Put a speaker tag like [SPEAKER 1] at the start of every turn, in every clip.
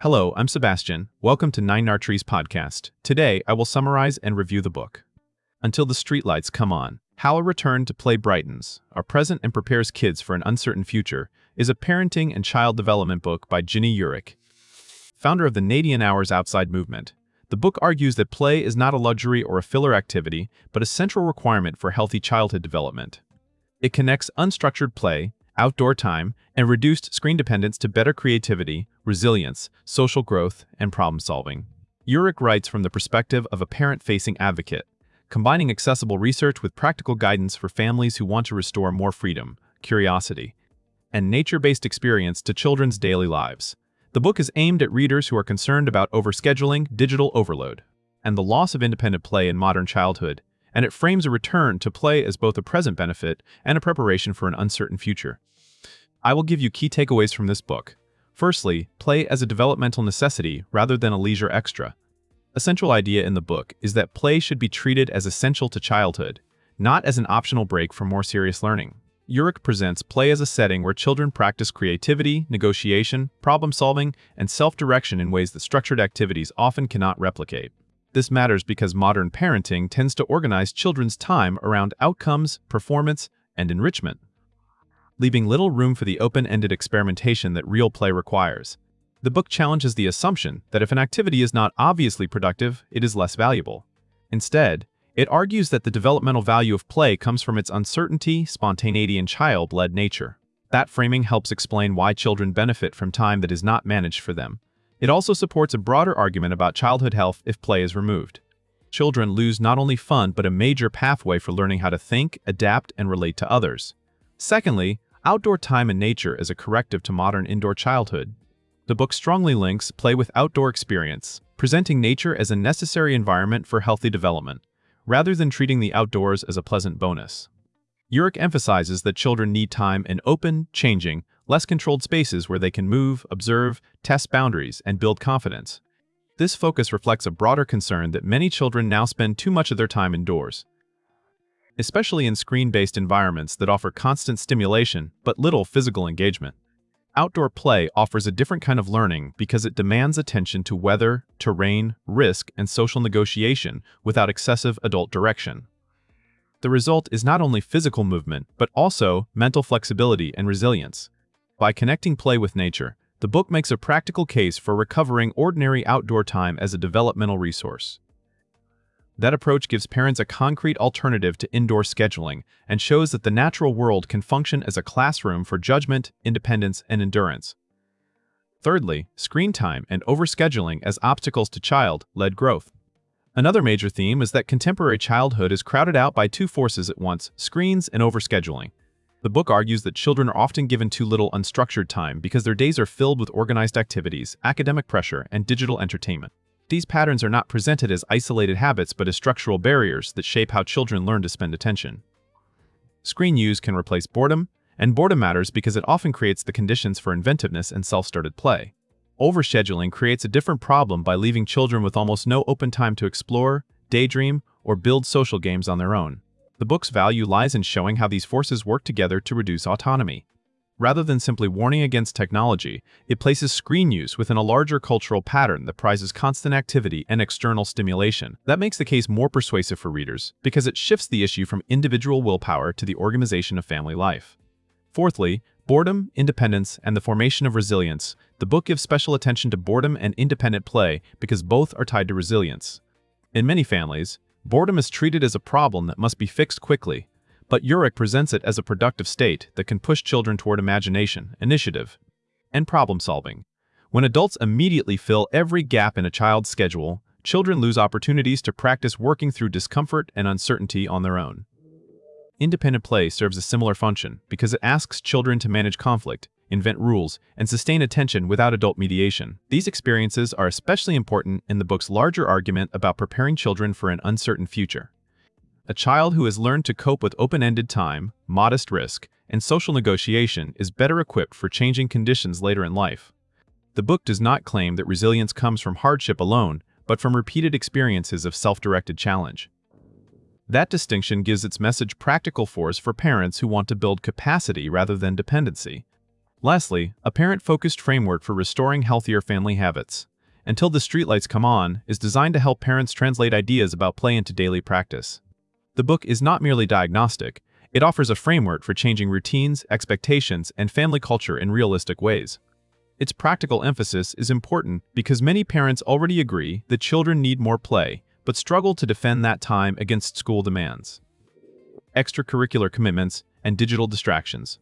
[SPEAKER 1] Hello, I'm Sebastian. Welcome to Nine Nartrees podcast. Today, I will summarize and review the book. Until the Streetlights Come On, How a Return to Play Brightens Our Present and Prepares Kids for an Uncertain Future is a parenting and child development book by Ginny Yurick, founder of the Nadian Hours Outside movement. The book argues that play is not a luxury or a filler activity, but a central requirement for healthy childhood development. It connects unstructured play, outdoor time, and reduced screen dependence to better creativity, resilience, social growth, and problem-solving. Yurick writes from the perspective of a parent-facing advocate, combining accessible research with practical guidance for families who want to restore more freedom, curiosity, and nature-based experience to children's daily lives. The book is aimed at readers who are concerned about overscheduling, digital overload, and the loss of independent play in modern childhood, and it frames a return to play as both a present benefit and a preparation for an uncertain future. I will give you key takeaways from this book. Firstly, play as a developmental necessity rather than a leisure extra. A central idea in the book is that play should be treated as essential to childhood, not as an optional break from more serious learning. Yurick presents play as a setting where children practice creativity, negotiation, problem-solving, and self-direction in ways that structured activities often cannot replicate. This matters because modern parenting tends to organize children's time around outcomes, performance, and enrichment, leaving little room for the open-ended experimentation that real play requires. The book challenges the assumption that if an activity is not obviously productive, it is less valuable. Instead, it argues that the developmental value of play comes from its uncertainty, spontaneity, and child-led nature. That framing helps explain why children benefit from time that is not managed for them. It also supports a broader argument about childhood health if play is removed. Children lose not only fun but a major pathway for learning how to think, adapt, and relate to others. Secondly, outdoor time in nature is a corrective to modern indoor childhood. The book strongly links play with outdoor experience, presenting nature as a necessary environment for healthy development, rather than treating the outdoors as a pleasant bonus. Yurick emphasizes that children need time in open, changing, less controlled spaces where they can move, observe, test boundaries, and build confidence. This focus reflects a broader concern that many children now spend too much of their time indoors, especially in screen-based environments that offer constant stimulation but little physical engagement. Outdoor play offers a different kind of learning because it demands attention to weather, terrain, risk, and social negotiation without excessive adult direction. The result is not only physical movement, but also mental flexibility and resilience. By connecting play with nature, the book makes a practical case for recovering ordinary outdoor time as a developmental resource. That approach gives parents a concrete alternative to indoor scheduling and shows that the natural world can function as a classroom for judgment, independence, and endurance. Thirdly, screen time and overscheduling as obstacles to child-led growth. Another major theme is that contemporary childhood is crowded out by two forces at once: screens and overscheduling. The book argues that children are often given too little unstructured time because their days are filled with organized activities, academic pressure, and digital entertainment. These patterns are not presented as isolated habits but as structural barriers that shape how children learn to spend attention. Screen use can replace boredom, and boredom matters because it often creates the conditions for inventiveness and self-started play. Overscheduling creates a different problem by leaving children with almost no open time to explore, daydream, or build social games on their own. The book's value lies in showing how these forces work together to reduce autonomy. Rather than simply warning against technology, it places screen use within a larger cultural pattern that prizes constant activity and external stimulation. That makes the case more persuasive for readers because it shifts the issue from individual willpower to the organization of family life. Fourthly, boredom, independence, and the formation of resilience. The book gives special attention to boredom and independent play because both are tied to resilience. In many families, boredom is treated as a problem that must be fixed quickly, but Yurick presents it as a productive state that can push children toward imagination, initiative, and problem-solving. When adults immediately fill every gap in a child's schedule, children lose opportunities to practice working through discomfort and uncertainty on their own. Independent play serves a similar function because it asks children to manage conflict, invent rules, and sustain attention without adult mediation. These experiences are especially important in the book's larger argument about preparing children for an uncertain future. A child who has learned to cope with open-ended time, modest risk, and social negotiation is better equipped for changing conditions later in life. The book does not claim that resilience comes from hardship alone, but from repeated experiences of self-directed challenge. That distinction gives its message practical force for parents who want to build capacity rather than dependency. Lastly, a parent-focused framework for restoring healthier family habits. Until the Streetlights Come On is designed to help parents translate ideas about play into daily practice. The book is not merely diagnostic, it offers a framework for changing routines, expectations, and family culture in realistic ways. Its practical emphasis is important because many parents already agree that children need more play, but struggle to defend that time against school demands, extracurricular commitments, and digital distractions.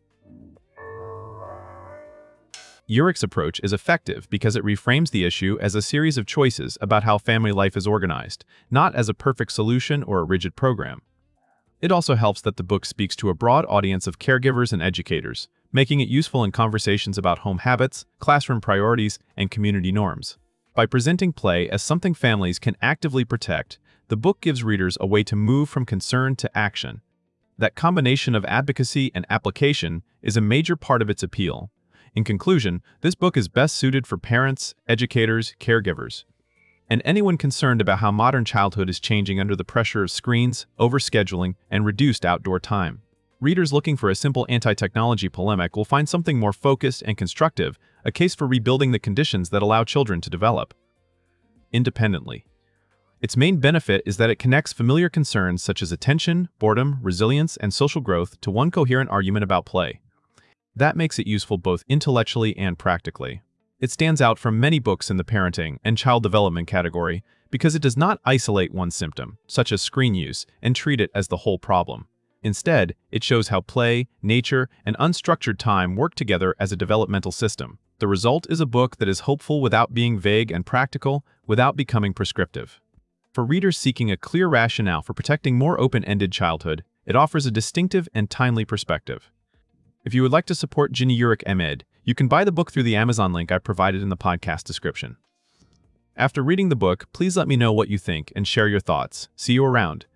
[SPEAKER 1] Urich's approach is effective because it reframes the issue as a series of choices about how family life is organized, not as a perfect solution or a rigid program. It also helps that the book speaks to a broad audience of caregivers and educators, making it useful in conversations about home habits, classroom priorities, and community norms. By presenting play as something families can actively protect, the book gives readers a way to move from concern to action. That combination of advocacy and application is a major part of its appeal. In conclusion, this book is best suited for parents, educators, caregivers, and anyone concerned about how modern childhood is changing under the pressure of screens, overscheduling, and reduced outdoor time. Readers looking for a simple anti-technology polemic will find something more focused and constructive, a case for rebuilding the conditions that allow children to develop independently. Its main benefit is that it connects familiar concerns such as attention, boredom, resilience, and social growth to one coherent argument about play. That makes it useful both intellectually and practically. It stands out from many books in the parenting and child development category because it does not isolate one symptom, such as screen use, and treat it as the whole problem. Instead, it shows how play, nature, and unstructured time work together as a developmental system. The result is a book that is hopeful without being vague and practical, without becoming prescriptive. For readers seeking a clear rationale for protecting more open-ended childhood, it offers a distinctive and timely perspective. If you would like to support Ginny Urich Ahmed, you can buy the book through the Amazon link I provided in the podcast description. After reading the book, please let me know what you think and share your thoughts. See you around.